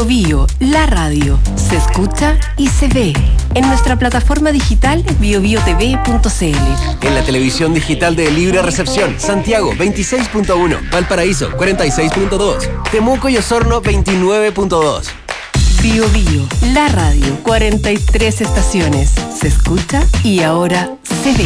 Bio, la radio. Se escucha y se ve. En nuestra plataforma digital biobiotv.cl. En la televisión digital de Libre Recepción, Santiago 26.1, Valparaíso 46.2, Temuco y Osorno 29.2. Bio, la radio. 43 estaciones. Se escucha y ahora se ve.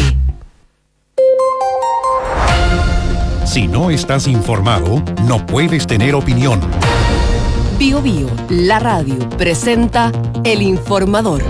Si no estás informado, no puedes tener opinión. Bio, la radio, presenta El Informador.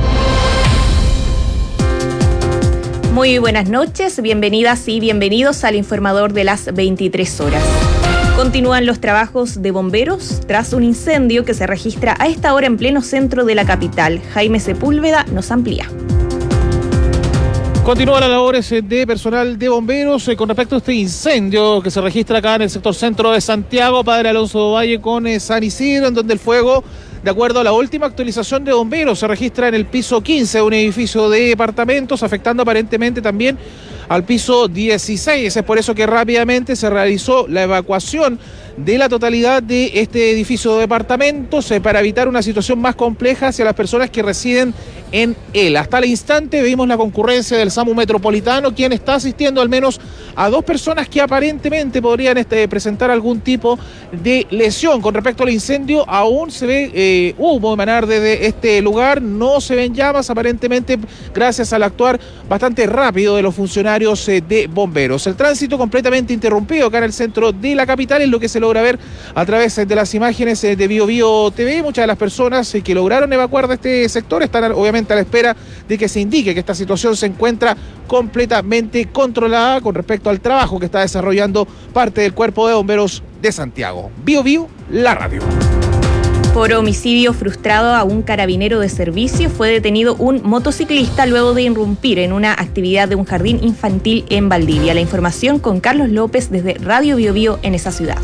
Muy buenas noches, bienvenidas y bienvenidos al Informador de las 23 horas. Continúan los trabajos de bomberos tras un incendio que se registra a esta hora en pleno centro de la capital. Jaime Sepúlveda nos amplía. Continúan las labores de personal de bomberos con respecto a este incendio que se registra acá en el sector centro de Santiago, Padre Alonso Valle con San Isidro, en donde el fuego, de acuerdo a la última actualización de bomberos, se registra en el piso 15 de un edificio de departamentos, afectando aparentemente también al piso 16. Es por eso que rápidamente se realizó la evacuación de la totalidad de este edificio de departamentos para evitar una situación más compleja hacia las personas que residen en él. Hasta el instante vimos la concurrencia del SAMU Metropolitano, quien está asistiendo al menos a 2 personas que aparentemente podrían presentar algún tipo de lesión. Con respecto al incendio, aún se ve humo emanar desde este lugar, no se ven llamas aparentemente gracias al actuar bastante rápido de los funcionarios de bomberos. El tránsito completamente interrumpido acá en el centro de la capital es lo que se logra ver a través de las imágenes de Bio TV. Muchas de las personas que lograron evacuar de este sector están obviamente a la espera de que se indique que esta situación se encuentra completamente controlada con respecto al trabajo que está desarrollando parte del Cuerpo de Bomberos de Santiago. Bio, la radio. Por homicidio frustrado a un carabinero de servicio fue detenido un motociclista luego de irrumpir en una actividad de un jardín infantil en Valdivia. La información con Carlos López desde Radio Bio en esa ciudad.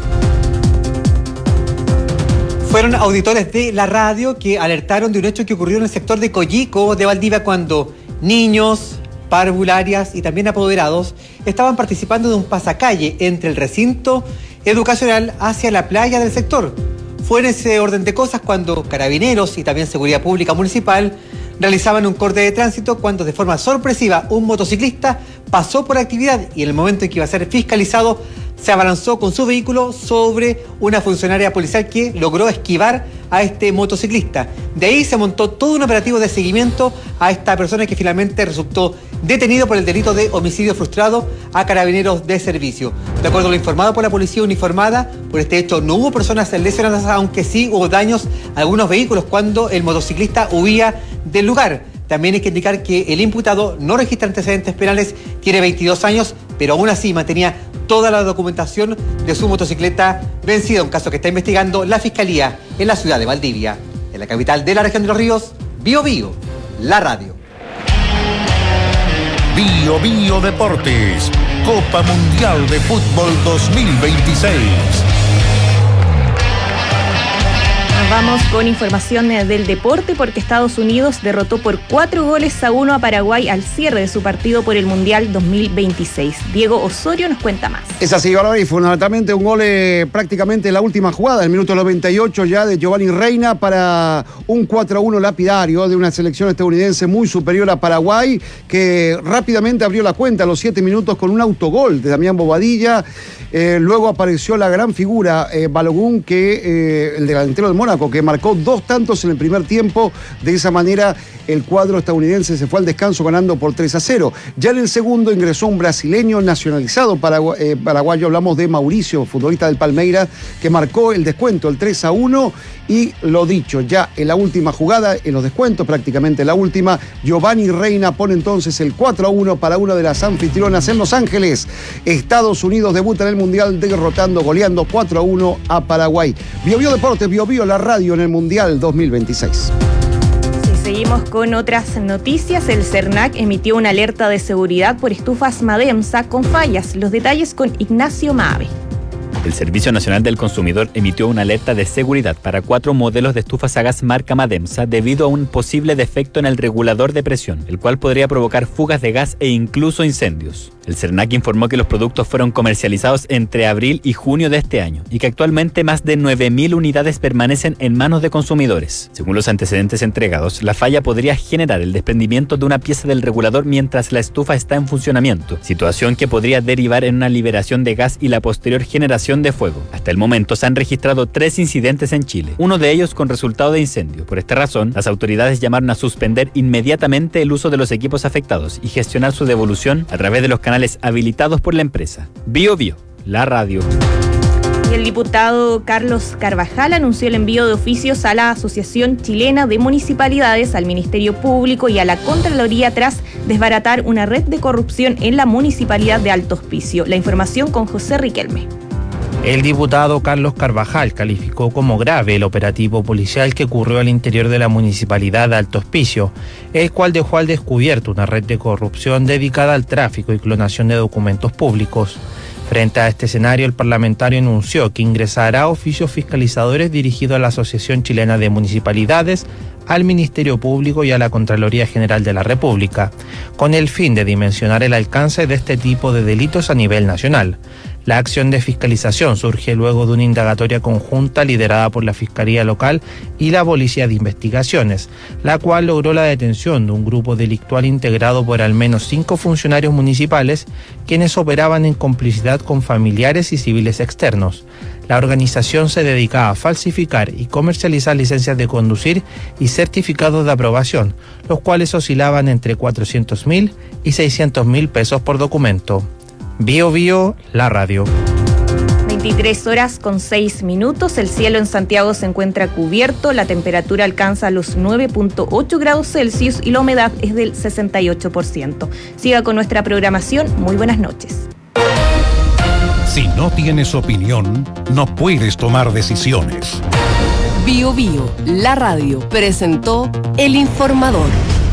Fueron auditores de la radio que alertaron de un hecho que ocurrió en el sector de Coyico de Valdivia cuando niños, parvularias y también apoderados estaban participando de un pasacalle entre el recinto educacional hacia la playa del sector. Fue en ese orden de cosas cuando Carabineros y también Seguridad Pública Municipal realizaban un corte de tránsito cuando de forma sorpresiva un motociclista pasó por actividad y en el momento en que iba a ser fiscalizado se abalanzó con su vehículo sobre una funcionaria policial que logró esquivar a este motociclista. De ahí se montó todo un operativo de seguimiento a esta persona que finalmente resultó detenido por el delito de homicidio frustrado a carabineros de servicio. De acuerdo a lo informado por la policía uniformada, por este hecho no hubo personas lesionadas, aunque sí hubo daños a algunos vehículos cuando el motociclista huía del lugar. También hay que indicar que el imputado no registra antecedentes penales, tiene 22 años, pero aún así mantenía toda la documentación de su motocicleta vencida, un caso que está investigando la Fiscalía en la ciudad de Valdivia. En la capital de la región de Los Ríos, Bio, la radio. Bio Deportes, Copa Mundial de Fútbol 2026. Vamos con información del deporte porque Estados Unidos derrotó por 4-1 a Paraguay al cierre de su partido por el Mundial 2026. Diego Osorio nos cuenta más. Es así, Bárbara, y fundamentalmente un gol prácticamente en la última jugada, el minuto 98 ya de Giovanni Reina para un 4-1 lapidario de una selección estadounidense muy superior a Paraguay, que rápidamente abrió la cuenta a los 7 minutos con un autogol de Damián Bobadilla. Luego apareció la gran figura Balogun, el delantero del Mónaco, que marcó 2 tantos en el primer tiempo. De esa manera el cuadro estadounidense se fue al descanso ganando por 3-0. Ya en el segundo ingresó un brasileño nacionalizado paraguayo, hablamos de Mauricio, futbolista del Palmeiras, que marcó el descuento, el 3-1. Y lo dicho, ya en la última jugada, en los descuentos, prácticamente la última, Giovanni Reina pone entonces el 4-1 para una de las anfitrionas en Los Ángeles. Estados Unidos debuta en el Mundial goleando 4-1 a Paraguay. Bio Deportes, Bio la radio en el Mundial 2026. Seguimos con otras noticias. El CERNAC emitió una alerta de seguridad por estufas Mademsa con fallas. Los detalles con Ignacio Maave. El Servicio Nacional del Consumidor emitió una alerta de seguridad para 4 modelos de estufas a gas marca Mademsa debido a un posible defecto en el regulador de presión, el cual podría provocar fugas de gas e incluso incendios. El Cernac informó que los productos fueron comercializados entre abril y junio de este año y que actualmente más de 9.000 unidades permanecen en manos de consumidores. Según los antecedentes entregados, la falla podría generar el desprendimiento de una pieza del regulador mientras la estufa está en funcionamiento, situación que podría derivar en una liberación de gas y la posterior generación de fuego. Hasta el momento se han registrado 3 incidentes en Chile, uno de ellos con resultado de incendio. Por esta razón, las autoridades llamaron a suspender inmediatamente el uso de los equipos afectados y gestionar su devolución a través de los canales habilitados por la empresa. Bio, la radio. Y el diputado Carlos Carvajal anunció el envío de oficios a la Asociación Chilena de Municipalidades, al Ministerio Público y a la Contraloría tras desbaratar una red de corrupción en la municipalidad de Alto Hospicio. La información con José Riquelme. El diputado Carlos Carvajal calificó como grave el operativo policial que ocurrió al interior de la municipalidad de Alto Hospicio, el cual dejó al descubierto una red de corrupción dedicada al tráfico y clonación de documentos públicos. Frente a este escenario, el parlamentario anunció que ingresará oficios fiscalizadores dirigidos a la Asociación Chilena de Municipalidades, al Ministerio Público y a la Contraloría General de la República, con el fin de dimensionar el alcance de este tipo de delitos a nivel nacional. La acción de fiscalización surge luego de una indagatoria conjunta liderada por la Fiscalía Local y la Policía de Investigaciones, la cual logró la detención de un grupo delictual integrado por al menos 5 funcionarios municipales, quienes operaban en complicidad con familiares y civiles externos. La organización se dedicaba a falsificar y comercializar licencias de conducir y certificados de aprobación, los cuales oscilaban entre 400.000 y 600.000 pesos por documento. Bio, la radio. 23 horas con 6 minutos. El cielo en Santiago se encuentra cubierto, la temperatura alcanza los 9.8 grados Celsius y la humedad es del 68%. Siga con nuestra programación. Muy buenas noches. Si no tienes opinión, no puedes tomar decisiones. Bio, la radio, presentó El Informador.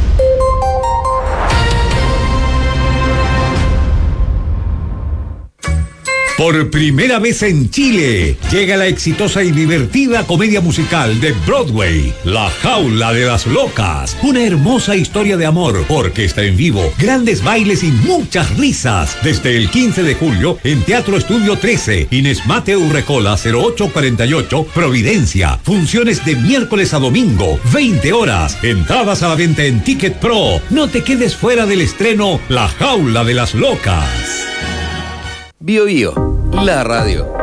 Por primera vez en Chile, llega la exitosa y divertida comedia musical de Broadway, La Jaula de las Locas. Una hermosa historia de amor, orquesta en vivo, grandes bailes y muchas risas. Desde el 15 de julio en Teatro Estudio 13, Inés Mateu Recola 0848, Providencia. Funciones de miércoles a domingo, 20 horas. Entradas a la venta en Ticket Pro. No te quedes fuera del estreno La Jaula de las Locas. Bio, la radio.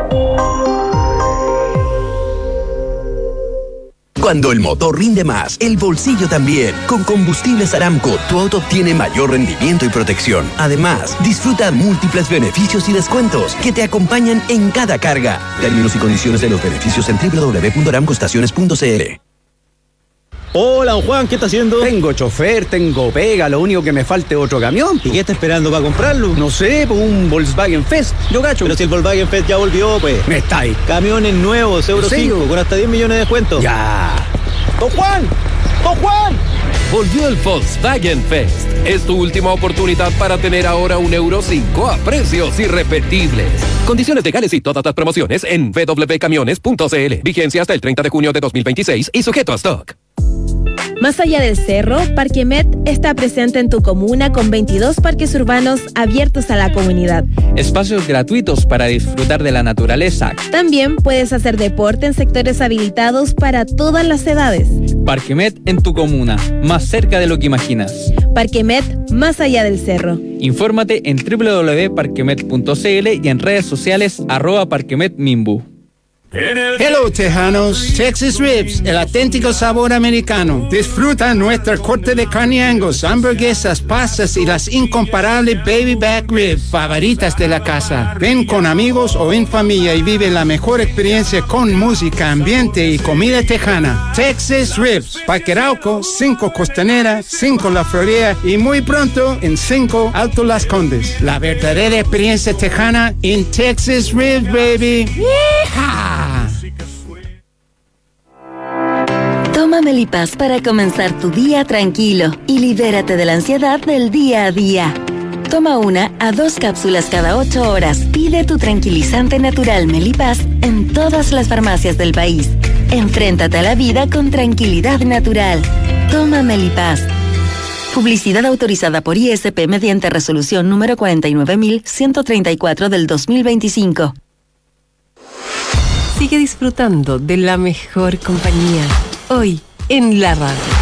Cuando el motor rinde más, el bolsillo también. Con Combustibles Aramco, tu auto obtiene mayor rendimiento y protección. Además, disfruta múltiples beneficios y descuentos que te acompañan en cada carga. Términos y condiciones de los beneficios en www.aramcoestaciones.cl. Hola, Juan, ¿qué está haciendo? Tengo chofer, tengo pega, lo único que me falta es otro camión. ¿Y qué está esperando para comprarlo? No sé, pues un Volkswagen Fest, yo gacho. Pero si el Volkswagen Fest ya volvió, pues. Me está ahí. Camiones nuevos, Euro 5, con hasta 10 millones de descuento. Ya. ¡Don Juan! ¡Don Juan! Volvió el Volkswagen Fest. Es tu última oportunidad para tener ahora un Euro 5 a precios irrepetibles. Condiciones legales y todas las promociones en www.camiones.cl. Vigencia hasta el 30 de junio de 2026 y sujeto a stock. Más allá del cerro, Parquemet está presente en tu comuna con 22 parques urbanos abiertos a la comunidad. Espacios gratuitos para disfrutar de la naturaleza. También puedes hacer deporte en sectores habilitados para todas las edades. Parquemet en tu comuna, más cerca de lo que imaginas. Parquemet, más allá del cerro. Infórmate en www.parquemet.cl y en redes sociales @parquemetmimbu. Hello, tejanos. Texas Ribs, el auténtico sabor americano. Disfruta nuestra corte de carne Angus, hamburguesas, pastas y las incomparables baby back ribs favoritas de la casa. Ven con amigos o en familia y vive la mejor experiencia con música, ambiente y comida tejana. Texas Ribs, Parque Arauco, 5 Costanera, 5 La Florida y muy pronto en 5 Alto Las Condes. La verdadera experiencia tejana en Texas Ribs, baby. ¡Yeehaw! Toma Melipaz para comenzar tu día tranquilo y libérate de la ansiedad del día a día. Toma 1 a 2 cápsulas cada 8 horas. Pide tu tranquilizante natural Melipaz en todas las farmacias del país. Enfréntate a la vida con tranquilidad natural. Toma Melipaz. Publicidad autorizada por ISP mediante resolución número 49134 del 2025. Sigue disfrutando de la mejor compañía. Hoy en la radio.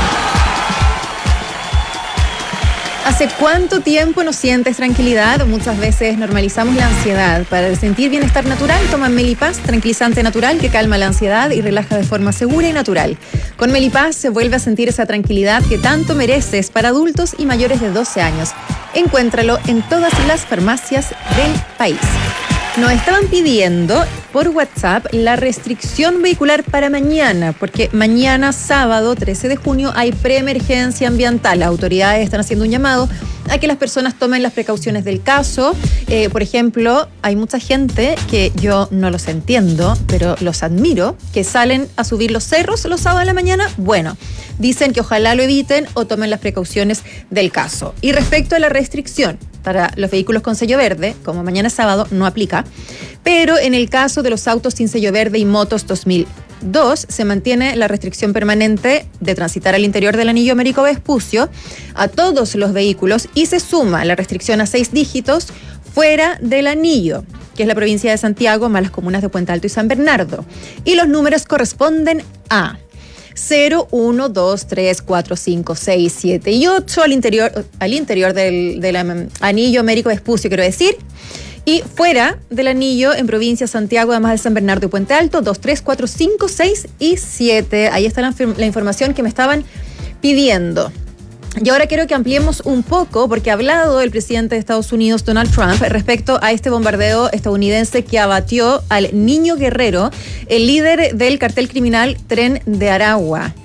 ¿Hace cuánto tiempo no sientes tranquilidad? Muchas veces normalizamos la ansiedad. Para sentir bienestar natural, toma Melipaz, tranquilizante natural que calma la ansiedad y relaja de forma segura y natural. Con Melipaz se vuelve a sentir esa tranquilidad que tanto mereces para adultos y mayores de 12 años. Encuéntralo en todas las farmacias del país. Nos estaban pidiendo por WhatsApp la restricción vehicular para mañana, porque mañana, sábado 13 de junio, hay preemergencia ambiental. Las autoridades están haciendo un llamado a que las personas tomen las precauciones del caso. Por ejemplo, hay mucha gente que yo no los entiendo, pero los admiro, que salen a subir los cerros los sábados de la mañana. Bueno, dicen que ojalá lo eviten o tomen las precauciones del caso. Y respecto a la restricción para los vehículos con sello verde, como mañana es sábado, no aplica. Pero en el caso de los autos sin sello verde y motos 2002, se mantiene la restricción permanente de transitar al interior del anillo Américo Vespucio a todos los vehículos y se suma la restricción a 6 dígitos fuera del anillo, que es la provincia de Santiago, más las comunas de Puente Alto y San Bernardo. Y los números corresponden a 0, 1, 2, 3, 4, 5, 6, 7 y 8 al interior del anillo Américo Vespucio, quiero decir. Y fuera del anillo, en provincia de Santiago, además de San Bernardo y Puente Alto, 2, 3, 4, 5, 6 y 7. Ahí está la información que me estaban pidiendo. Y ahora quiero que ampliemos un poco, porque ha hablado el presidente de Estados Unidos, Donald Trump, respecto a este bombardeo estadounidense que abatió al niño Guerrero, el líder del cartel criminal Tren de Aragua.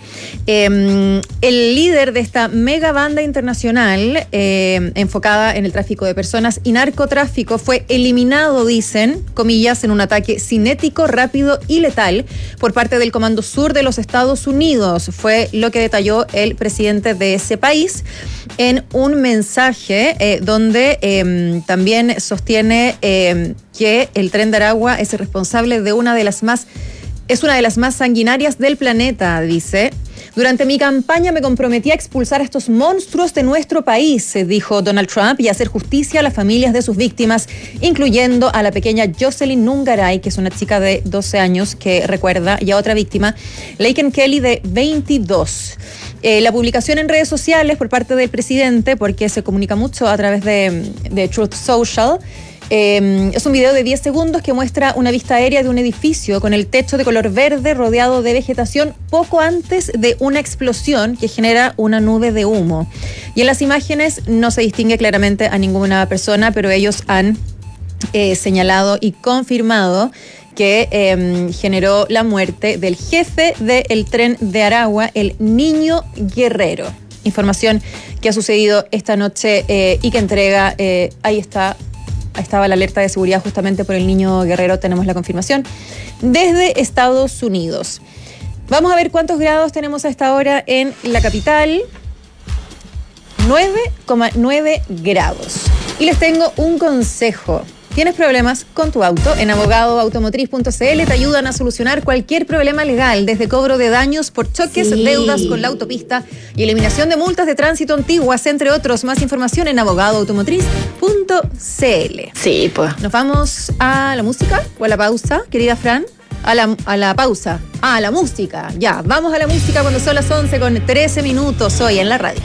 El líder de esta mega banda internacional enfocada en el tráfico de personas y narcotráfico fue eliminado, dicen, comillas, en un ataque cinético, rápido y letal por parte del Comando Sur de los Estados Unidos. Fue lo que detalló el presidente de ese país en un mensaje donde también sostiene que el Tren de Aragua es el responsable de una de las más sanguinarias del planeta, dice. Durante mi campaña me comprometí a expulsar a estos monstruos de nuestro país, dijo Donald Trump, y hacer justicia a las familias de sus víctimas, incluyendo a la pequeña Jocelyn Nungaray, que es una chica de 12 años que recuerda, y a otra víctima, Laken Kelly, de 22. La publicación en redes sociales por parte del presidente, porque se comunica mucho a través de Truth Social, es un video de 10 segundos que muestra una vista aérea de un edificio con el techo de color verde rodeado de vegetación poco antes de una explosión que genera una nube de humo. Y en las imágenes no se distingue claramente a ninguna persona, pero ellos han señalado y confirmado que generó la muerte del jefe del Tren de Aragua, el niño Guerrero. Información que ha sucedido esta noche y que entrega, ahí estaba la alerta de seguridad justamente por el niño Guerrero, tenemos la confirmación, desde Estados Unidos. Vamos a ver cuántos grados tenemos a esta hora en la capital. 9,9 grados. Y les tengo un consejo. ¿Tienes problemas con tu auto? En abogadoautomotriz.cl te ayudan a solucionar cualquier problema legal, desde cobro de daños por choques, deudas con la autopista y eliminación de multas de tránsito antiguas, entre otros. Más información en abogadoautomotriz.cl. Sí, pues. ¿Nos vamos a la música o a la pausa, querida Fran? A la pausa. A la música. Ya, vamos a la música cuando son las 11:13 hoy en la radio.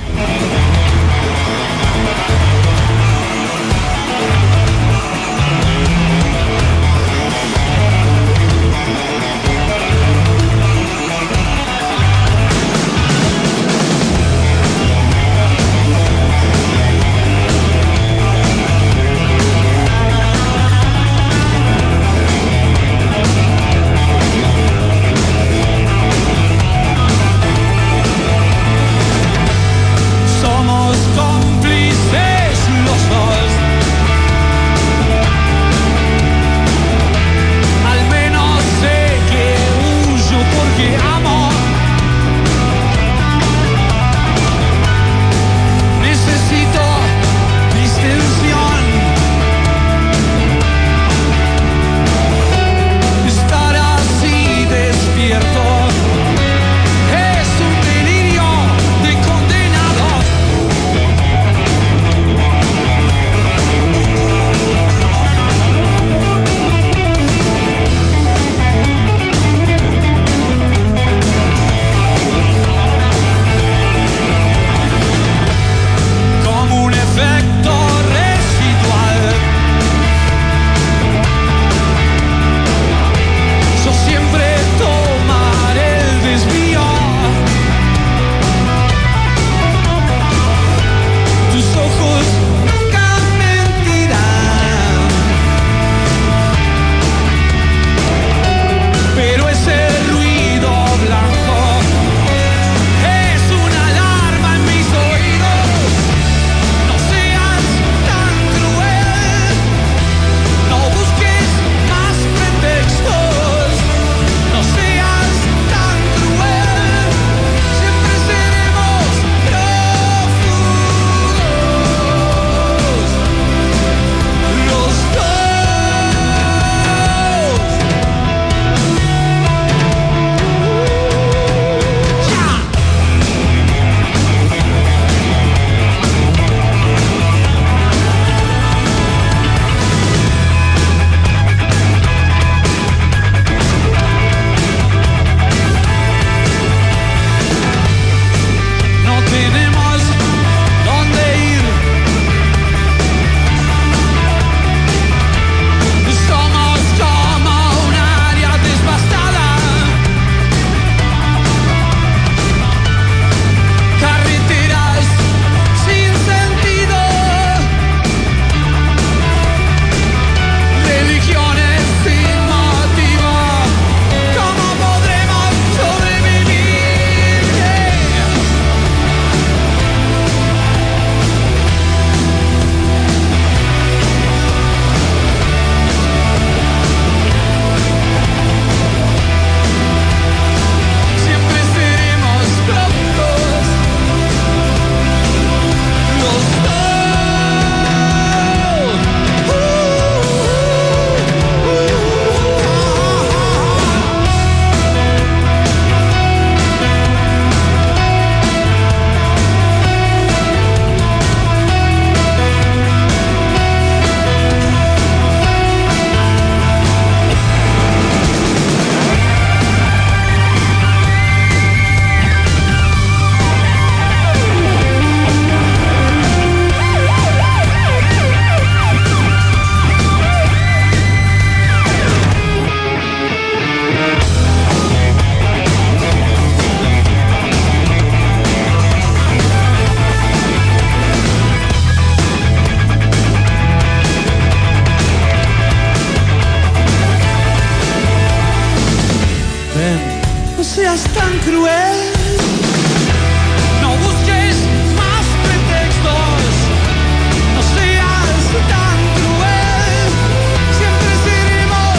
cruel. No busques más pretextos, no seas tan cruel. Siempre seremos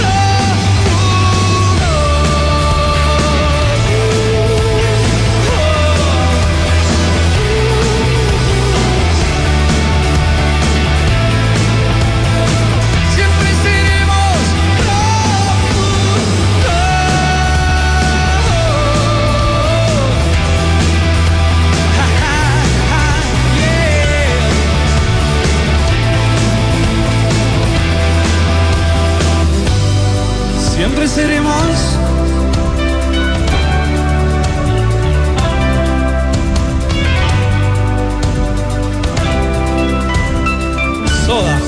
siempre seremos soda.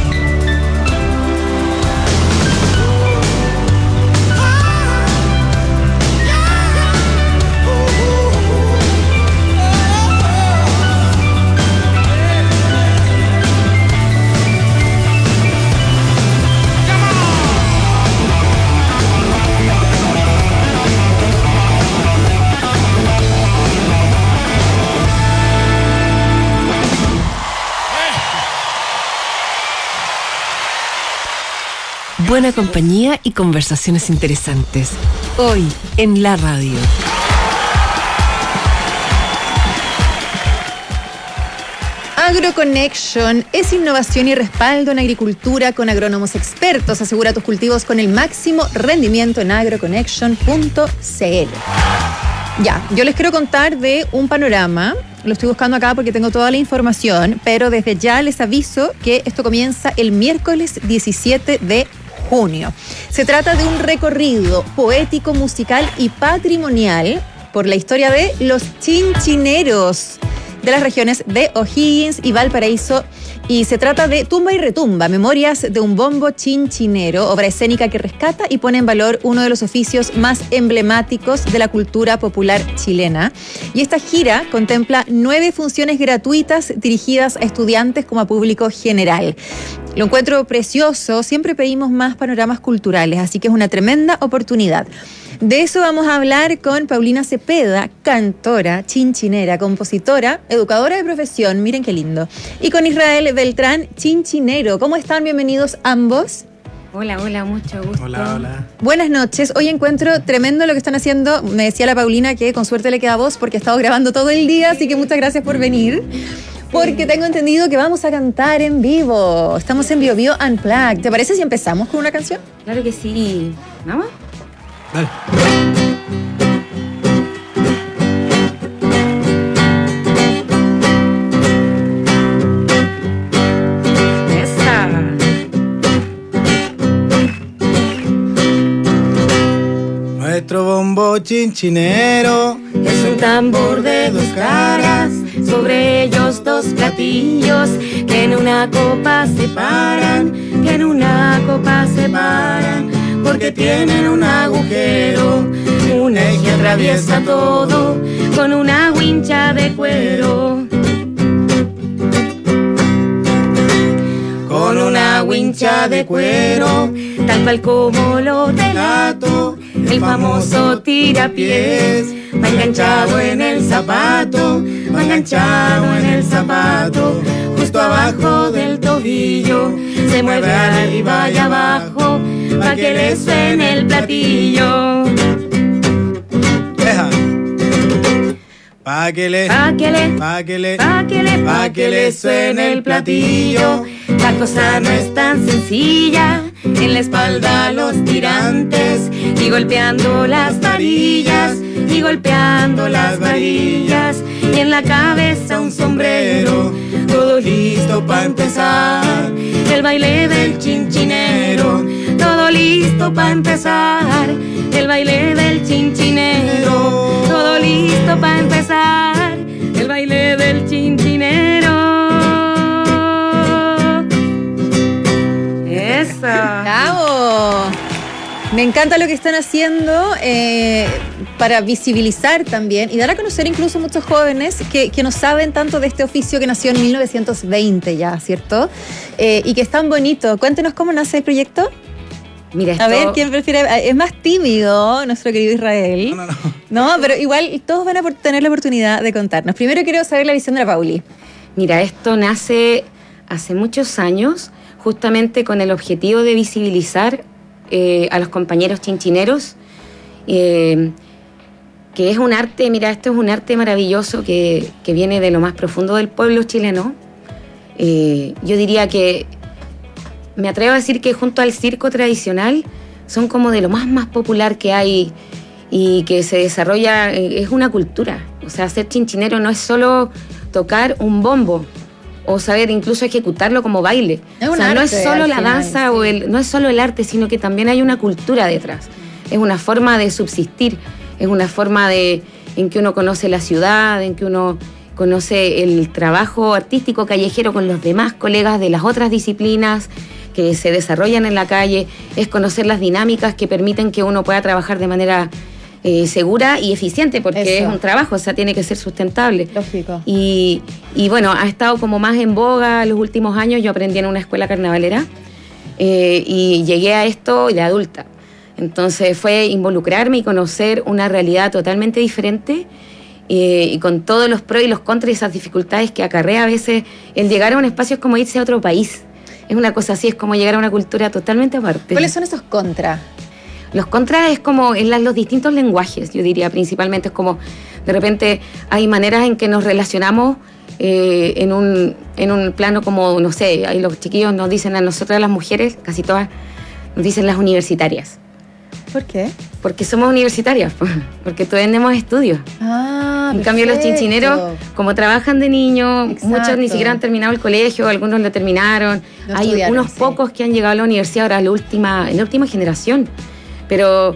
Buena compañía y conversaciones interesantes. Hoy en la radio. AgroConnection es innovación y respaldo en agricultura con agrónomos expertos. Asegura tus cultivos con el máximo rendimiento en agroconnection.cl. Ya, yo les quiero contar de un panorama. Lo estoy buscando acá porque tengo toda la información, pero desde ya les aviso que esto comienza el miércoles 17 de junio. Se trata de un recorrido poético, musical y patrimonial por la historia de los chinchineros de las regiones de O'Higgins y Valparaíso, y se trata de Tumba y Retumba, memorias de un bombo chinchinero, obra escénica que rescata y pone en valor uno de los oficios más emblemáticos de la cultura popular chilena. Y esta gira contempla 9 funciones gratuitas dirigidas a estudiantes como a público general. Lo encuentro precioso, siempre pedimos más panoramas culturales, así que es una tremenda oportunidad. De eso vamos a hablar con Paulina Cepeda, cantora, chinchinera, compositora, educadora de profesión, miren qué lindo. Y con Israel Beltrán, chinchinero. ¿Cómo están? Bienvenidos ambos. Hola, hola, mucho gusto. Hola, hola. Buenas noches. Hoy encuentro tremendo lo que están haciendo. Me decía la Paulina que con suerte le queda voz porque ha estado grabando todo el día, así que muchas gracias por venir. Porque tengo entendido que vamos a cantar en vivo. Estamos en BioBio Unplugged. ¿Te parece si empezamos con una canción? Claro que sí. ¿Vamos? Dale. Esa. Nuestro bombo chinchinero Es un tambor de 2 caras, sobre ellos 2 platillos que en una copa se paran, que en una copa se paran, porque tienen un agujero, un eje atraviesa todo con una wincha de cuero. Con una wincha de cuero, tal cual como lo relato, el famoso tirapiés va enganchado en el zapato, va enganchado en el zapato, justo abajo del tobillo, se mueve arriba y abajo, pa' que le suene el platillo. Deja. Pa' que le suene el platillo. La cosa no es tan sencilla, en la espalda los tirantes y golpeando las varillas, y golpeando las varillas, y en la cabeza un sombrero, todo listo pa' empezar el baile del chinchinero, todo listo pa' empezar el baile del chinchinero, todo listo pa' empezar el baile del chinchinero. Esa. ¡Bravo! Me encanta lo que están haciendo para visibilizar también y dar a conocer incluso muchos jóvenes que no saben tanto de este oficio que nació en 1920 ya, ¿cierto? Y que es tan bonito. Cuéntenos cómo nace el proyecto. Mira, A ver, ¿quién prefiere? Es más tímido nuestro querido Israel. No, pero igual todos van a tener la oportunidad de contarnos. Primero quiero saber la visión de la Pauli. Mira, esto nace hace muchos años, justamente con el objetivo de visibilizar a los compañeros chinchineros, que es un arte, mira, esto es un arte maravilloso que viene de lo más profundo del pueblo chileno. Yo diría que, me atrevo a decir que junto al circo tradicional, son como de lo más popular que hay y que se desarrolla, es una cultura. O sea, ser chinchinero no es solo tocar un bombo o saber incluso ejecutarlo como baile. Es un o sea, no es arte, solo al la final, danza no es solo el arte, sino que también hay una cultura detrás. Es una forma de subsistir, es una forma en que uno conoce la ciudad, en que uno conoce el trabajo artístico callejero con los demás colegas de las otras disciplinas que se desarrollan en la calle, es conocer las dinámicas que permiten que uno pueda trabajar de manera segura y eficiente, porque es un trabajo, o sea, tiene que ser sustentable. Lógico. Y bueno, ha estado como más en boga los últimos años. Yo aprendí en una escuela carnavalera y llegué a esto de adulta. Entonces fue involucrarme y conocer una realidad totalmente diferente y con todos los pros y los contras y esas dificultades que acarrea a veces el llegar a un espacio es como irse a otro país. Es una cosa así, es como llegar a una cultura totalmente aparte. ¿Cuáles son esos contras? Los contras es como en los distintos lenguajes, yo diría principalmente. Es como, de repente, hay maneras en que nos relacionamos en un plano como, no sé, ahí los chiquillos nos dicen a nosotras las mujeres, casi todas, nos dicen las universitarias. ¿Por qué? Porque somos universitarias, porque tenemos estudios. En cambio, los chinchineros, como trabajan de niños, muchos ni siquiera han terminado el colegio, algunos lo terminaron. Hay unos pocos que han llegado a la universidad ahora en la última generación. Pero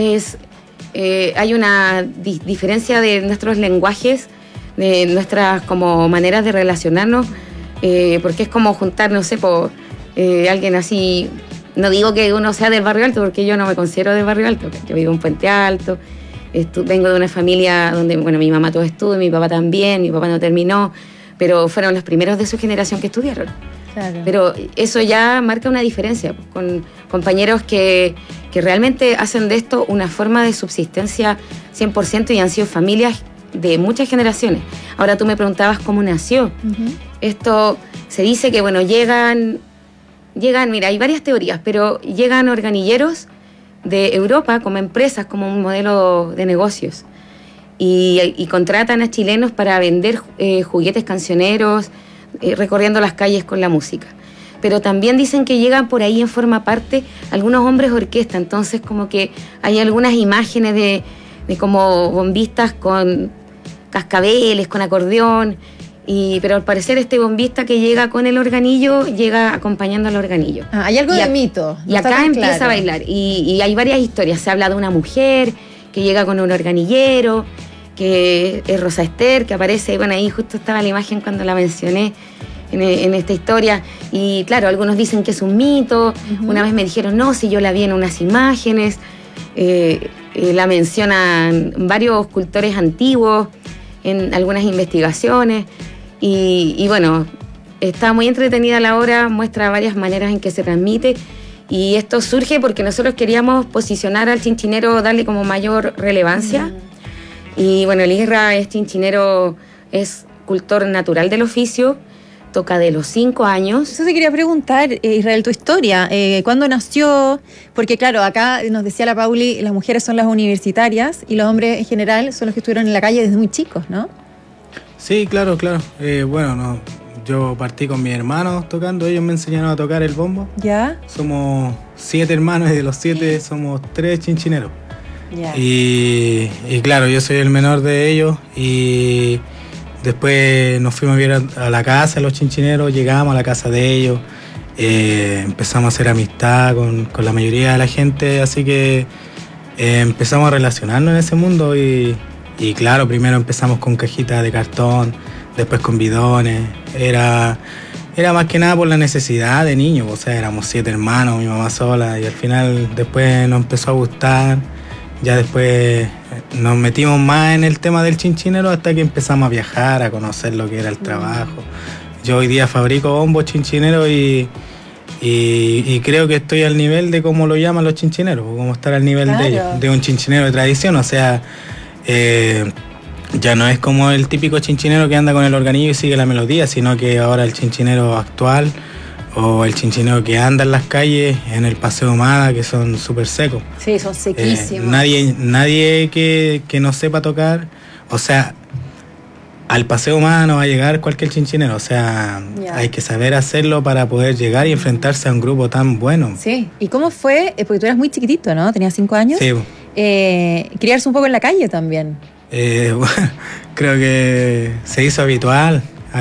hay una diferencia de nuestros lenguajes, de nuestras como maneras de relacionarnos, porque es como juntar, no sé, alguien así. No digo que uno sea del barrio alto, porque yo no me considero del barrio alto. Yo vivo en Puente Alto, vengo de una familia donde, bueno, mi mamá todo estuvo, mi papá también, mi papá no terminó, pero fueron los primeros de su generación que estudiaron. Claro. Pero eso ya marca una diferencia, con compañeros que realmente hacen de esto una forma de subsistencia 100% y han sido familias de muchas generaciones. Ahora tú me preguntabas cómo nació. Esto se dice que, bueno, llegan, mira, hay varias teorías, pero llegan organilleros de Europa como empresas, como un modelo de negocios, y contratan a chilenos para vender juguetes cancioneros, recorriendo las calles con la música. Pero también dicen que llegan por ahí en forma parte algunos hombres orquesta, entonces como que hay algunas imágenes de como bombistas con cascabeles, con acordeón, pero al parecer este bombista que llega con el organillo, llega acompañando al organillo. Hay algo de mito. Y acá empieza a bailar. Y hay varias historias. Se habla de una mujer que llega con un organillero, que es Rosa Ester, que aparece, bueno, ahí justo estaba la imagen cuando la mencioné en esta historia. Y claro, algunos dicen que es un mito. Una vez me dijeron, no, si yo la vi en unas imágenes. La mencionan varios cultores antiguos en algunas investigaciones. Y bueno, está muy entretenida la obra, muestra varias maneras en que se transmite, y esto surge porque nosotros queríamos posicionar al chinchinero, darle como mayor relevancia. Y bueno, el Isra es chinchinero, es cultor natural del oficio, toca de los 5 años. Eso te quería preguntar, Israel, tu historia, ¿cuándo nació? Porque claro, acá nos decía la Pauli, las mujeres son las universitarias y los hombres en general son los que estuvieron en la calle desde muy chicos, ¿no? Sí, claro. Bueno, yo partí con mis hermanos tocando, ellos me enseñaron a tocar el bombo. ¿Ya? Somos 7 hermanos y de los 7 somos 3 chinchineros. Ya. Y claro, yo soy el menor de ellos y después nos fuimos a vivir a la casa de los chinchineros, llegamos a la casa de ellos, empezamos a hacer amistad con la mayoría de la gente, así que empezamos a relacionarnos en ese mundo y claro, primero empezamos con cajitas de cartón, después con bidones. Era más que nada por la necesidad de niños, o sea, éramos 7 hermanos, mi mamá sola, y al final después nos empezó a gustar. Ya después nos metimos más en el tema del chinchinero hasta que empezamos a viajar, a conocer lo que era el trabajo. Yo hoy día fabrico bombos chinchineros y Y creo que estoy al nivel de cómo lo llaman los chinchineros, como estar al nivel de ellos, de un chinchinero de tradición. O sea, ya no es como el típico chinchinero que anda con el organillo y sigue la melodía, sino que ahora el chinchinero actual o el chinchinero que anda en las calles, en el Paseo Humada, que son súper secos. Sí, son sequísimos. Nadie que no sepa tocar, o sea, al Paseo Humada no va a llegar cualquier chinchinero, o sea, hay que saber hacerlo para poder llegar y enfrentarse a un grupo tan bueno. Sí, ¿y cómo fue? Porque tú eras muy chiquitito, ¿no? Tenías 5 años. Sí. Criarse un poco en la calle también. Bueno, creo que se hizo habitual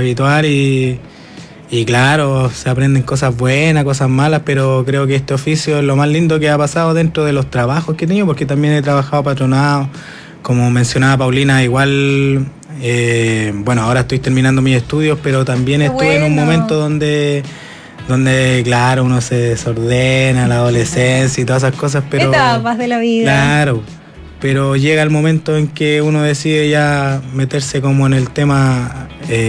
y claro, se aprenden cosas buenas, cosas malas, pero creo que este oficio es lo más lindo que ha pasado dentro de los trabajos que he tenido, porque también he trabajado patronado, como mencionaba Paulina, igual, bueno, ahora estoy terminando mis estudios, pero también estuve en un momento donde claro, uno se desordena, la adolescencia y todas esas cosas, pero... Etapas de la vida. Claro, pero llega el momento en que uno decide ya meterse como en el tema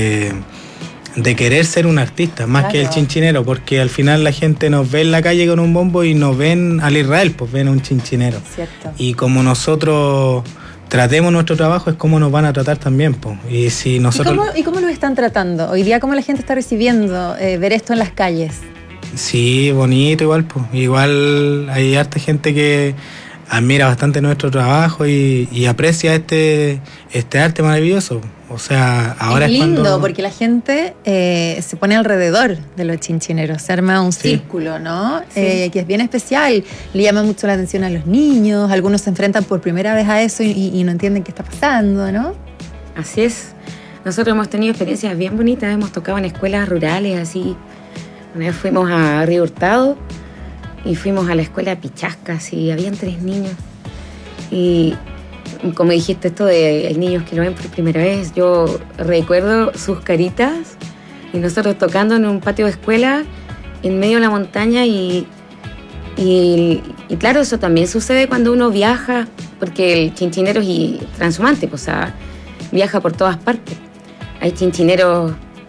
de querer ser un artista, más que el chinchinero, porque al final la gente nos ve en la calle con un bombo y nos ven al Israel, pues ven a un chinchinero. Cierto. Y como nosotros tratemos nuestro trabajo es como nos van a tratar también, pues. Y si nosotros... ¿Y cómo nos están tratando? Hoy día, ¿cómo la gente está recibiendo ver esto en las calles? Sí, bonito igual, pues. Igual hay harta gente que admira bastante nuestro trabajo y aprecia este arte maravilloso. O sea, ahora es lindo cuando... porque la gente se pone alrededor de los chinchineros, se arma un círculo, ¿no? Que es bien especial, le llama mucho la atención a los niños, algunos se enfrentan por primera vez a eso y no entienden qué está pasando, ¿no? Así es, nosotros hemos tenido experiencias bien bonitas, hemos tocado en escuelas rurales, así. Una vez fuimos a Río Hurtado y fuimos a la escuela Pichascas y habían 3 niños y... Como dijiste esto de hay niños que lo ven por primera vez, yo recuerdo sus caritas y nosotros tocando en un patio de escuela en medio de la montaña y claro, eso también sucede cuando uno viaja, porque el chinchinero es transhumante, o sea, viaja por todas partes. Hay chinchineros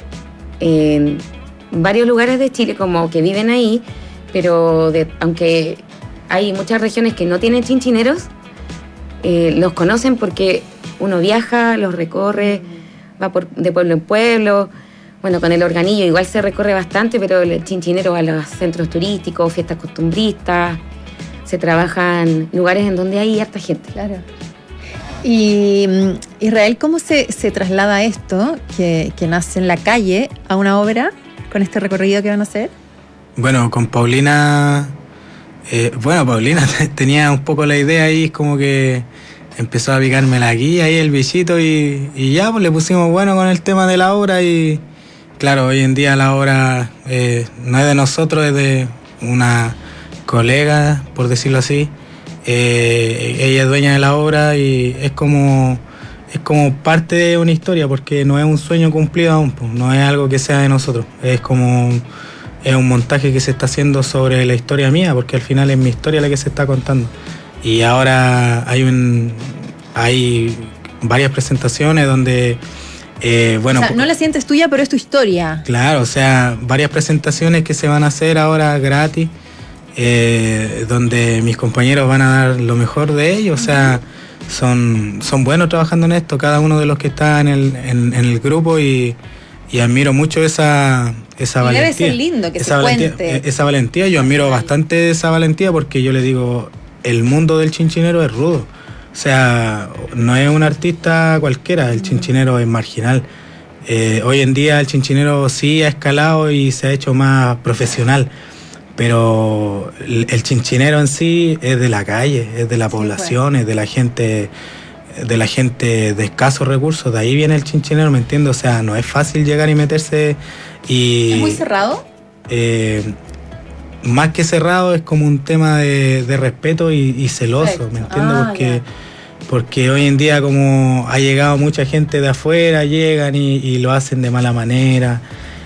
en varios lugares de Chile como que viven ahí, pero aunque hay muchas regiones que no tienen chinchineros, los conocen porque uno viaja, los recorre, va de pueblo en pueblo. Bueno, con el organillo igual se recorre bastante, pero el chinchinero va a los centros turísticos, fiestas costumbristas, se trabaja en lugares en donde hay harta gente. Claro. Y Israel, ¿cómo se traslada esto, que nace en la calle, a una obra con este recorrido que van a hacer? Bueno, con Paulina... Paulina tenía un poco la idea ahí, como que empezó a picarme la guía y el bichito y ya pues le pusimos bueno con el tema de la obra y claro, hoy en día la obra no es de nosotros, es de una colega, por decirlo así. Ella es dueña de la obra y es como parte de una historia, porque no es un sueño cumplido aún, pues, no es algo que sea de nosotros, es un montaje que se está haciendo sobre la historia mía, porque al final es mi historia la que se está contando. Y ahora hay varias presentaciones donde, o sea, no la sientes tuya, pero es tu historia. Claro, o sea, varias presentaciones que se van a hacer ahora gratis, donde mis compañeros van a dar lo mejor de ellos, o sea, son buenos trabajando en esto, cada uno de los que está en el grupo y admiro mucho esa valentía. Debe ser lindo que se cuente. Esa valentía, yo admiro bastante esa valentía porque yo le digo, el mundo del chinchinero es rudo. O sea, no es un artista cualquiera, el chinchinero es marginal. Hoy en día el chinchinero sí ha escalado y se ha hecho más profesional, pero el chinchinero en sí es de la calle, es de la población, es de la gente de escasos recursos, de ahí viene el chinchinero, ¿me entiendes? O sea, no es fácil llegar y meterse y... ¿Es muy cerrado? Más que cerrado, es como un tema de respeto y celoso, ¿me entiendes? Porque hoy en día como ha llegado mucha gente de afuera, llegan y lo hacen de mala manera,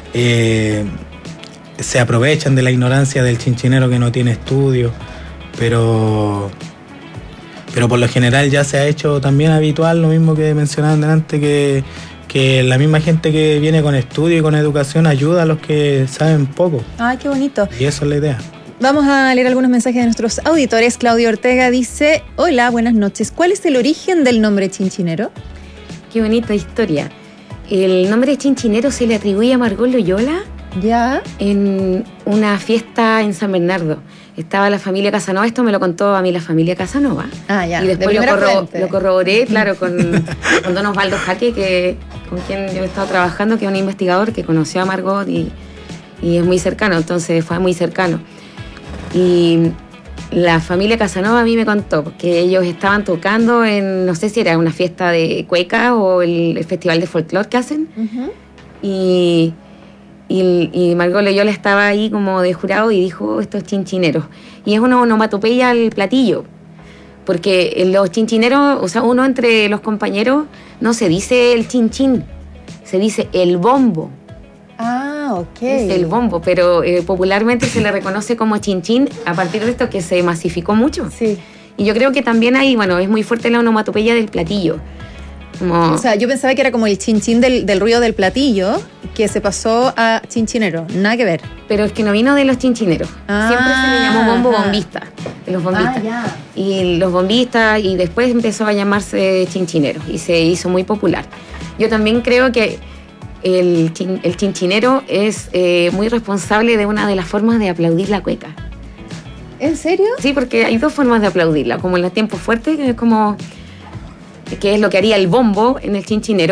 se aprovechan de la ignorancia del chinchinero que no tiene estudio, pero por lo general ya se ha hecho también habitual, lo mismo que mencionaban delante, que que la misma gente que viene con estudio y con educación ayuda a los que saben poco. Ay, qué bonito. Y eso es la idea. Vamos a leer algunos mensajes de nuestros auditores. Claudio Ortega dice: hola, buenas noches. ¿Cuál es el origen del nombre Chinchinero? Qué bonita historia. El nombre Chinchinero se le atribuye a Margot Loyola. Ya. En una fiesta en San Bernardo. Estaba la familia Casanova, esto me lo contó a mí la familia Casanova. Ah, ya. Y después lo corroboré, claro, con don Osvaldo Jaque, con quien yo he estado trabajando, que es un investigador que conoció a Margot y es muy cercano, entonces fue muy cercano. Y la familia Casanova a mí me contó que ellos estaban tocando en, no sé si era una fiesta de cueca o el festival de folclore que hacen. Uh-huh. Y Margot Loyola estaba ahí como de jurado y dijo: estos chinchineros. Y es una onomatopeya al platillo, porque los chinchineros, o sea, uno entre los compañeros no se dice el chinchín, se dice el bombo. Ah, ok. Es el bombo, pero popularmente se le reconoce como chinchín a partir de esto que se masificó mucho. Sí. Y yo creo que también ahí, bueno, es muy fuerte la onomatopeya del platillo. O sea, yo pensaba que era como el chinchín del ruido del platillo, que se pasó a chinchinero, nada que ver. Pero es que no vino de los chinchineros. Siempre se le llamó bombo bombista, de los bombistas. Ya. Y los bombistas, y después empezó a llamarse chinchinero, y se hizo muy popular. Yo también creo que el chinchinero es muy responsable de una de las formas de aplaudir la cueca. ¿En serio? Sí, porque hay dos formas de aplaudirla, como en el tiempo fuerte, que es como... que es lo que haría el bombo en el chinchinero.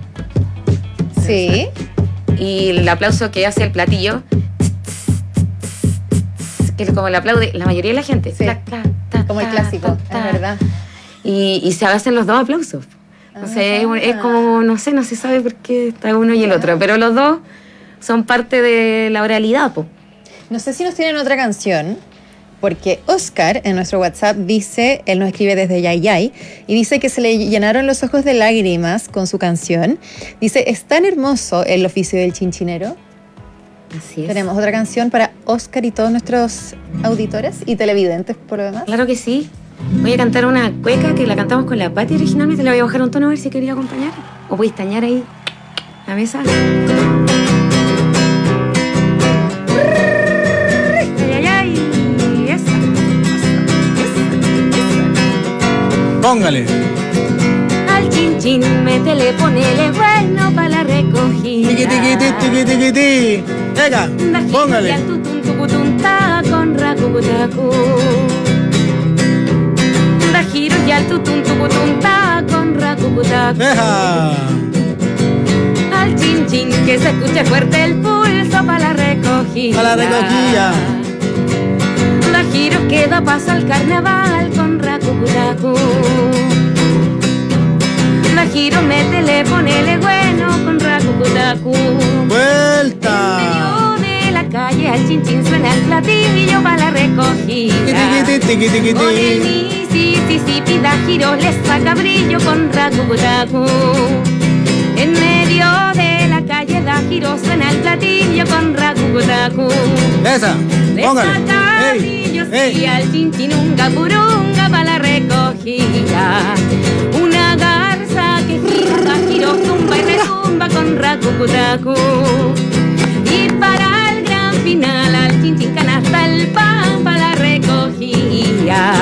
Sí. Y el aplauso que hace el platillo, que es como el aplaude la mayoría de la gente. Sí. Como el clásico, es verdad. Y se hacen los dos aplausos. Entonces es como, no sé, no se sabe por qué está uno y el otro, pero los dos son parte de la oralidad, po. No sé si nos tienen otra canción, porque Oscar en nuestro WhatsApp dice, él nos escribe desde Yayay, y dice que se le llenaron los ojos de lágrimas con su canción. Dice: es tan hermoso el oficio del chinchinero. Así es. Tenemos otra canción para Oscar y todos nuestros auditores y televidentes por lo demás. Claro que sí. Voy a cantar una cueca que la cantamos con la Pati originalmente. Le voy a bajar un tono a ver si quería acompañar. O voy a estañar ahí la mesa. Póngale. Al chinchín métele, ponele bueno pa' la recogida. Tiqui. Venga, póngale. Al tutun tucutun ta con racubutacu. Da giro y al tutun tucutun ta con racubutacu. Deja. Al chinchín que se escuche fuerte el pulso pa' la recogida. Pa' la recogida. Da giro que da paso al carnaval con racubutacu. Da giro, métele, ponele bueno con racubutacu. Vuelta. En medio de la calle al chinchín suena el platillo para la recogida. Con el Mississippi da giro, le saca brillo con racubutacu. En medio de la calle da giro, suena el platillo con racubutacu. Esa, póngale. Le saca brillo, sí, al chinchín unga purunga para la recogida. Una garza que gira, da giro, tumba y retumba con racubutacu. Y para el gran final al chinchín canasta el pan para la recogida.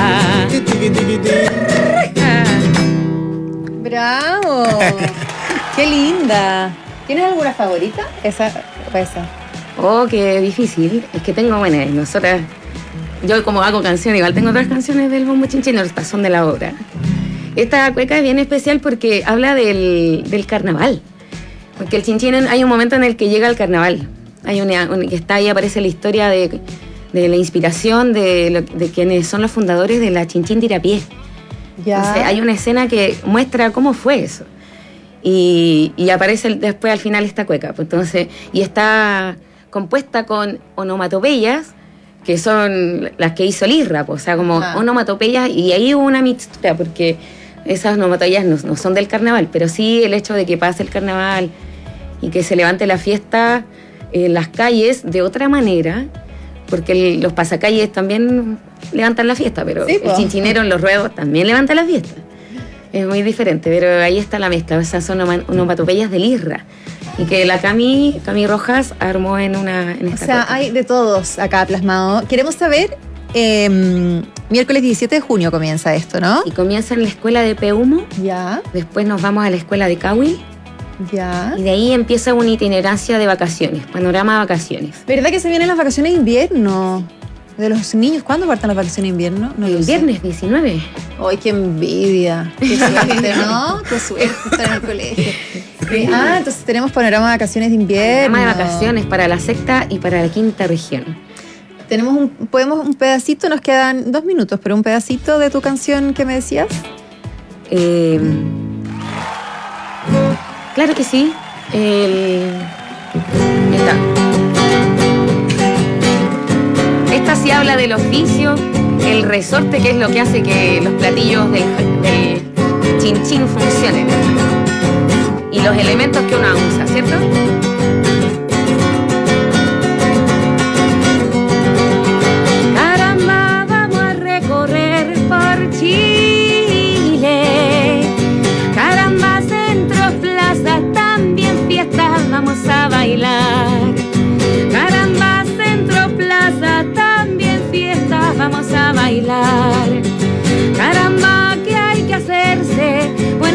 ¡Bravo! ¡Qué linda! ¿Tienes alguna favorita? ¿Esa o esa? Oh, qué difícil. Es que tengo, bueno, nosotras... Yo como hago canciones, igual tengo otras canciones del bombo chinchino, estas son de la obra. Esta cueca es bien especial porque habla del carnaval. Porque el chinchín, hay un momento en el que llega el carnaval. Hay que está ahí, aparece la historia de la inspiración de quienes son los fundadores de la Chinchín Tirapié. Ya. Entonces, hay una escena que muestra cómo fue eso. Y aparece después al final esta cueca. Pues entonces, y está compuesta con onomatopeyas, que son las que hizo Lirra, pues, o sea, como onomatopeyas, y ahí hubo una mixtura, porque esas onomatopeyas no son del carnaval, pero sí el hecho de que pase el carnaval y que se levante la fiesta en las calles de otra manera, porque los pasacalles también levantan la fiesta, pero sí, el chinchinero en los ruedos también levanta la fiesta. Es muy diferente, pero ahí está la mezcla. Esas son onomatopeyas del ISRA. Y que la Cami Rojas armó en esta. O sea, hay de todos acá plasmado. Queremos saber, miércoles 17 de junio comienza esto, ¿no? Y comienza en la escuela de Peumo. Ya. Después nos vamos a la escuela de Cahuil. Ya. Y de ahí empieza una itinerancia de vacaciones, panorama de vacaciones. ¿Verdad que se vienen las vacaciones de invierno? De los niños, ¿cuándo parten las vacaciones de invierno? No el viernes 19. ¡Ay, qué envidia! ¡Qué suerte, ¿no? ¡Qué suerte estar en el colegio! Entonces tenemos panorama de vacaciones de invierno. Panorama de vacaciones para la sexta y para la quinta región. Podemos un pedacito, nos quedan 2 minutos, pero un pedacito de tu canción que me decías. Claro que sí. Esta sí habla del oficio, el resorte, que es lo que hace que los platillos del chin-chin funcionen. Y los elementos que uno usa, ¿cierto? Caramba, vamos a recorrer por Chile. Caramba, centros, plazas, también fiestas, vamos a bailar. Caramba, centro, plaza, también fiestas, vamos a bailar. Caramba, que hay que hacerse buen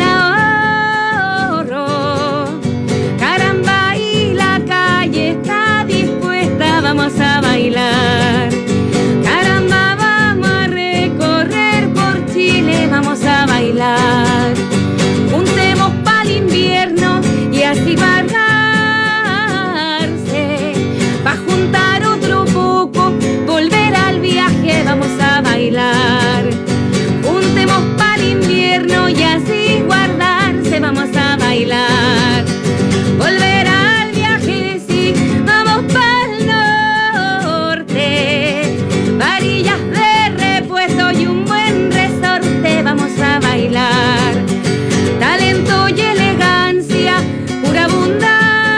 ahorro. Caramba, y la calle está dispuesta, vamos a bailar. Caramba, vamos a recorrer por Chile, vamos a bailar. Juntemos pa'l invierno y así guardarse, pa' juntar otro poco, volver al viaje, vamos a bailar. Juntemos pa'l invierno y así guardarse, vamos a bailar. Volver al viaje, sí, vamos pa'l norte. Varillas de repuesto y un buen resorte, vamos a bailar. Talento y elegancia, pura abundancia.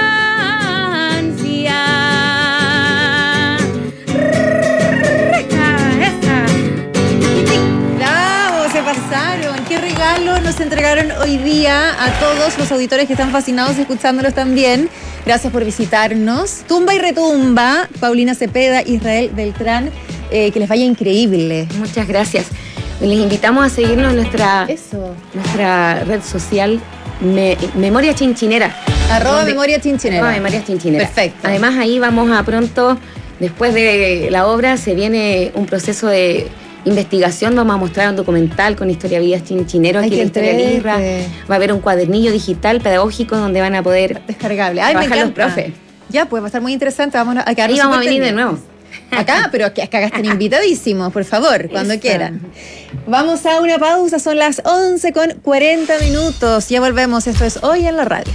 ¡Bravo! Se pasaron. ¡Qué regalo nos entregaron hoy día a todos los auditores que están fascinados escuchándolos también! Gracias por visitarnos. Tumba y retumba, Paulina Cepeda, Israel Beltrán. Que les vaya increíble. Muchas gracias. Les invitamos a seguirnos en nuestra red social Memoria Chinchinera. @Memoria Chinchinera. Memoria Chinchinera. Perfecto. Además, ahí vamos a pronto, después de la obra, se viene un proceso de investigación. Vamos a mostrar un documental con historia de vidas chinchineros. Aquí en Historia del ISRA. Va a haber un cuadernillo digital pedagógico donde van a poder descargable. Trabajar los profes. Ya, pues va a estar muy interesante. Vamos a quedar. Ahí vamos a venir de nuevo. Acá, pero acá están invitadísimos, por favor, cuando quieran. Vamos a una pausa, son las 11:40. Ya volvemos, esto es Hoy en la Radio.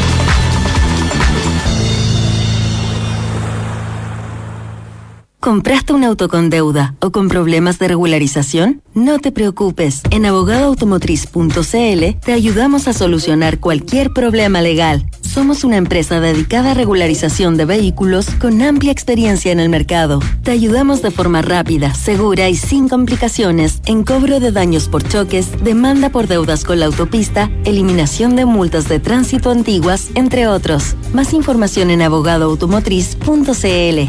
¿Compraste un auto con deuda o con problemas de regularización? No te preocupes. En abogadoautomotriz.cl te ayudamos a solucionar cualquier problema legal. Somos una empresa dedicada a regularización de vehículos con amplia experiencia en el mercado. Te ayudamos de forma rápida, segura y sin complicaciones en cobro de daños por choques, demanda por deudas con la autopista, eliminación de multas de tránsito antiguas, entre otros. Más información en abogadoautomotriz.cl.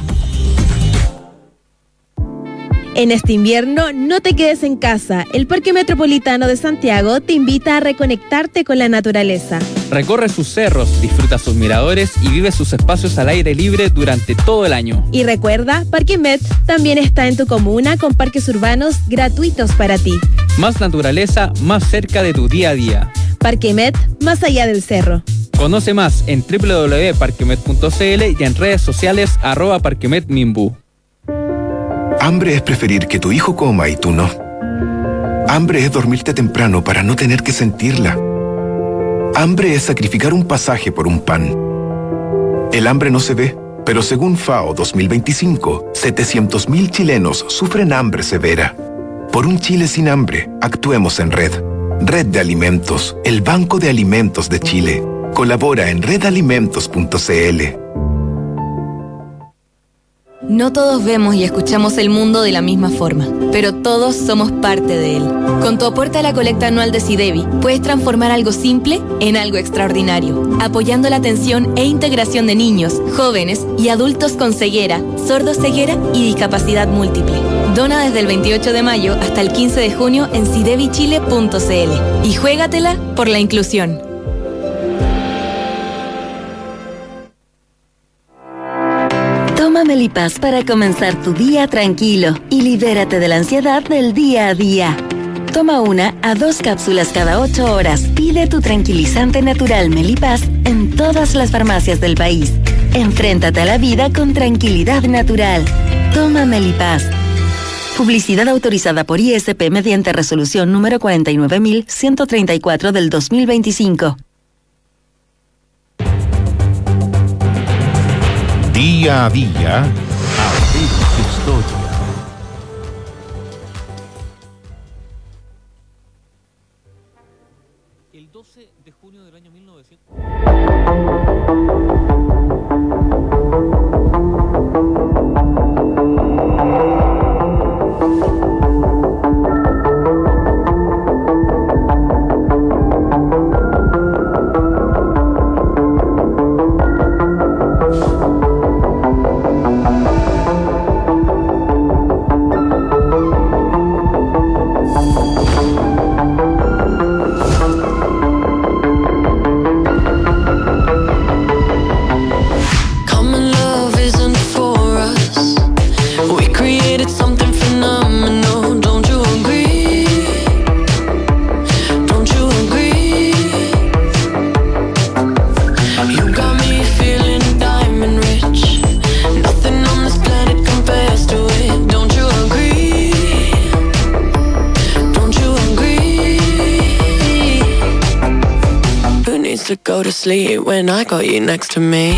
En este invierno, no te quedes en casa. El Parque Metropolitano de Santiago te invita a reconectarte con la naturaleza. Recorre sus cerros, disfruta sus miradores y vive sus espacios al aire libre durante todo el año. Y recuerda, Parque Met también está en tu comuna con parques urbanos gratuitos para ti. Más naturaleza, más cerca de tu día a día. Parque Met, más allá del cerro. Conoce más en www.parquemet.cl y en redes sociales @parquemetminbu. Hambre es preferir que tu hijo coma y tú no. Hambre es dormirte temprano para no tener que sentirla. Hambre es sacrificar un pasaje por un pan. El hambre no se ve, pero según FAO 2025, 700.000 chilenos sufren hambre severa. Por un Chile sin hambre, actuemos en red. Red de Alimentos, el Banco de Alimentos de Chile. Colabora en redalimentos.cl. No todos vemos y escuchamos el mundo de la misma forma, pero todos somos parte de él. Con tu aporte a la colecta anual de SIDEVI, puedes transformar algo simple en algo extraordinario, apoyando la atención e integración de niños, jóvenes y adultos con ceguera, sordoceguera y discapacidad múltiple. Dona desde el 28 de mayo hasta el 15 de junio en sidevichile.cl y juégatela por la inclusión. Toma Melipaz para comenzar tu día tranquilo y libérate de la ansiedad del día a día. Toma 1 a 2 cápsulas cada 8 horas. Pide tu tranquilizante natural Melipaz en todas las farmacias del país. Enfréntate a la vida con tranquilidad natural. Toma Melipaz. Publicidad autorizada por ISP mediante resolución número 49.134 del 2025. Día a día, hacemos historia. El 12 de junio del año 1900. To go to sleep when I got you next to me.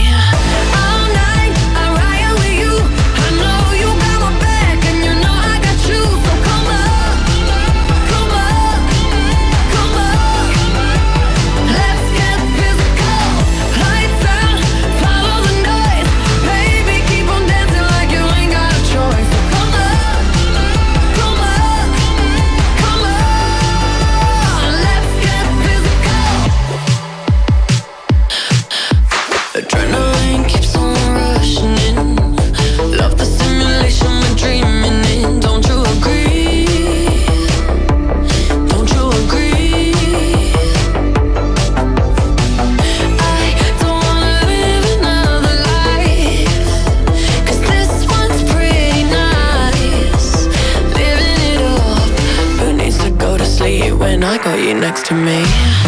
When I got you next to me.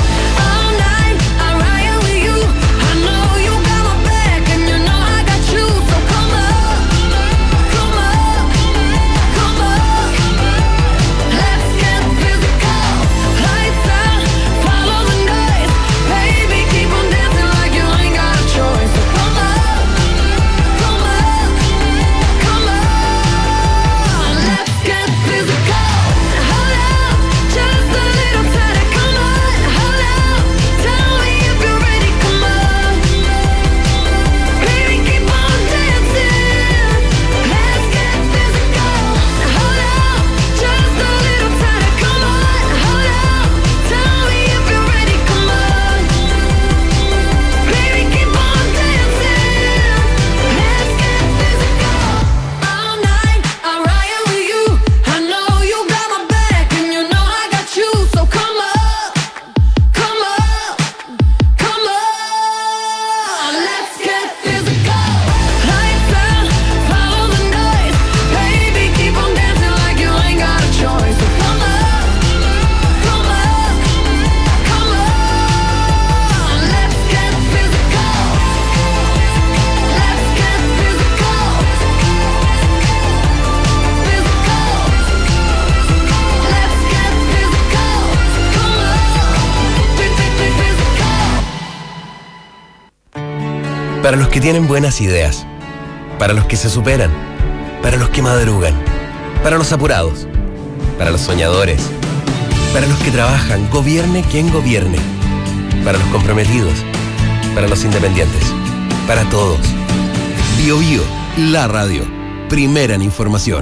Para los que tienen buenas ideas, para los que se superan, para los que madrugan, para los apurados, para los soñadores, para los que trabajan, gobierne quien gobierne, para los comprometidos, para los independientes, para todos. Bio Bio, la radio. primera en información.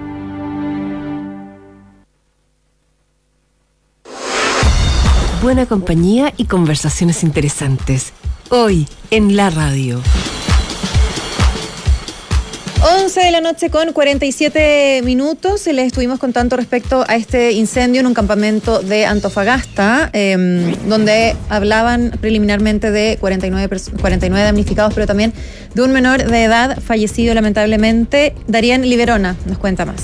Buena compañía y conversaciones interesantes. Hoy en la radio. 11 de la noche con 47 minutos. Les estuvimos contando respecto a este incendio en un campamento de Antofagasta, donde hablaban preliminarmente de 49 damnificados, pero también de un menor de edad fallecido lamentablemente. Darían Liberona nos cuenta más.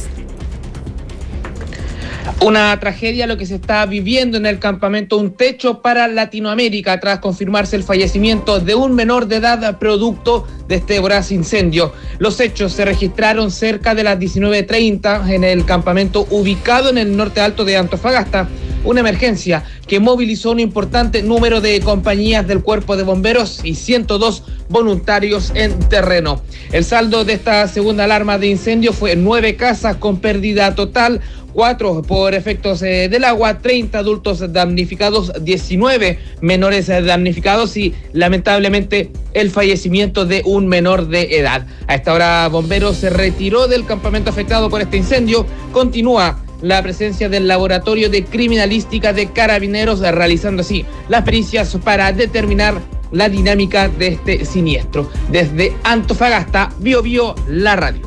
Una tragedia lo que se está viviendo en el campamento Un Techo para Latinoamérica tras confirmarse el fallecimiento de un menor de edad producto de este voraz incendio. Los hechos se registraron cerca de las 19:30 en el campamento ubicado en el norte alto de Antofagasta. Una emergencia que movilizó un importante número de compañías del Cuerpo de Bomberos y 102 voluntarios en terreno. El saldo de esta segunda alarma de incendio fue 9 casas con pérdida total, 4 por efectos del agua, 30 adultos damnificados, 19 menores damnificados y lamentablemente el fallecimiento de un menor de edad. A esta hora Bomberos se retiró del campamento afectado por este incendio. Continúa la presencia del Laboratorio de Criminalística de Carabineros, realizando así las pericias para determinar la dinámica de este siniestro. Desde Antofagasta, BioBio, la radio.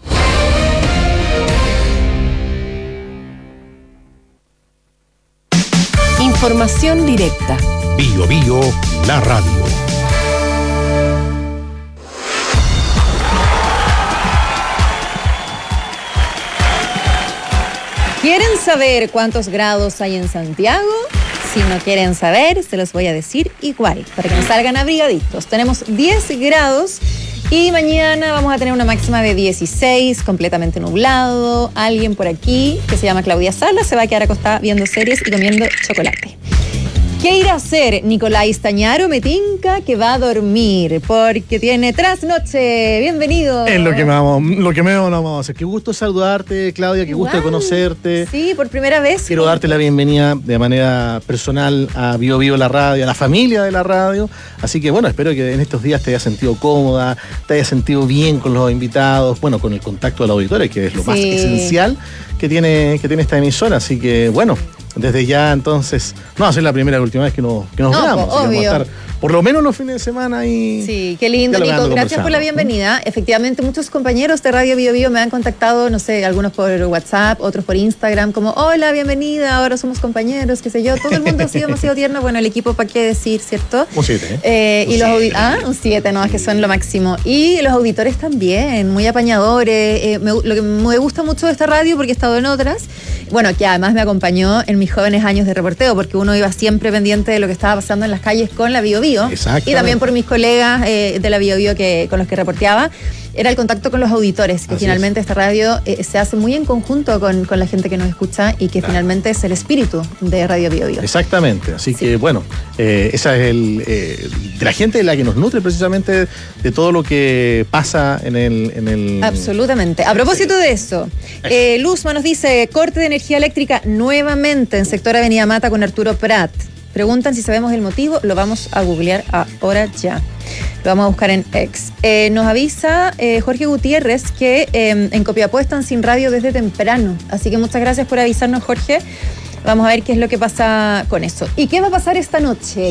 Información directa. BioBio, la radio. ¿Quieren saber cuántos grados hay en Santiago? Si no quieren saber, se los voy a decir igual, para que nos salgan abrigaditos. Tenemos 10 grados y mañana vamos a tener una máxima de 16, completamente nublado. Alguien por aquí, que se llama Claudia Salas, se va a quedar acostada viendo series y comiendo chocolate. ¿Qué irá a hacer Nicolás Tañaro? Me tinca que va a dormir porque tiene trasnoche. Bienvenido. Es lo que vamos a hacer. Qué gusto saludarte, Claudia, qué gusto de conocerte. Sí, por primera vez. Quiero darte la bienvenida de manera personal a BioBio la radio, a la familia de la radio. Así que bueno, espero que en estos días te hayas sentido cómoda, te hayas sentido bien con los invitados, bueno, con el contacto de la auditoría, que es lo más esencial que tiene esta emisora. Así que bueno, desde ya entonces, no va a ser la primera y última vez que nos veamos. Obvio. Vamos a estar por lo menos los fines de semana y... Sí, qué lindo, Nico. Gracias por la bienvenida. Efectivamente, muchos compañeros de Radio BioBio me han contactado, no sé, algunos por WhatsApp, otros por Instagram, como, hola, bienvenida, ahora somos compañeros, qué sé yo. Todo el mundo ha sido demasiado tierno. Bueno, el equipo, ¿para qué decir, cierto? Un 7, un 7, no, es que son lo máximo. Y los auditores también, muy apañadores. Lo que me gusta mucho de esta radio, porque he estado en otras, bueno, que además me acompañó en mis jóvenes años de reporteo, porque uno iba siempre pendiente de lo que estaba pasando en las calles con la BioBio. Y también por mis colegas de la BioBio con los que reporteaba, era el contacto con los auditores, que finalmente esta radio se hace muy en conjunto con la gente que nos escucha y que finalmente es el espíritu de Radio BioBio. Exactamente, así que bueno, esa es de la gente de la que nos nutre precisamente de todo lo que pasa en el... Absolutamente. A propósito de eso, Luzma nos dice, corte de energía eléctrica nuevamente en sector Avenida Mata con Arturo Prat. Preguntan si sabemos el motivo, lo vamos a googlear ahora ya. Lo vamos a buscar en X. Nos avisa Jorge Gutiérrez que en Copiapó están sin radio desde temprano. Así que muchas gracias por avisarnos, Jorge. Vamos a ver qué es lo que pasa con eso. ¿Y qué va a pasar esta noche?